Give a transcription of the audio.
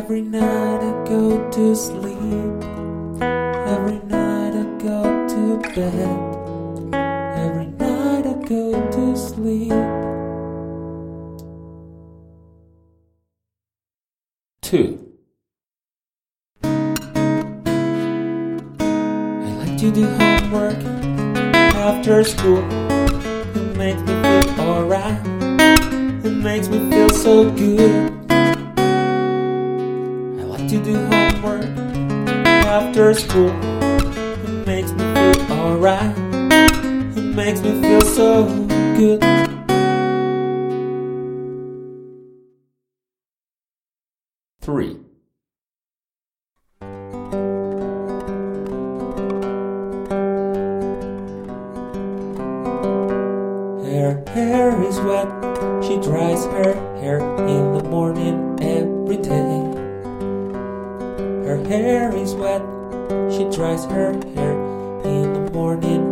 Every night I go to sleep. Every night I go to bed. Every night I go to sleep. 2. I like to do homework after school. It makes me feel alright. It makes me feel so good. I like to do homework after school. It makes me feel alright. It makes me feel so good. 3. Her hair is wet. She dries her hair in the morning every day. Her hair is wet. She dries her hair in the morning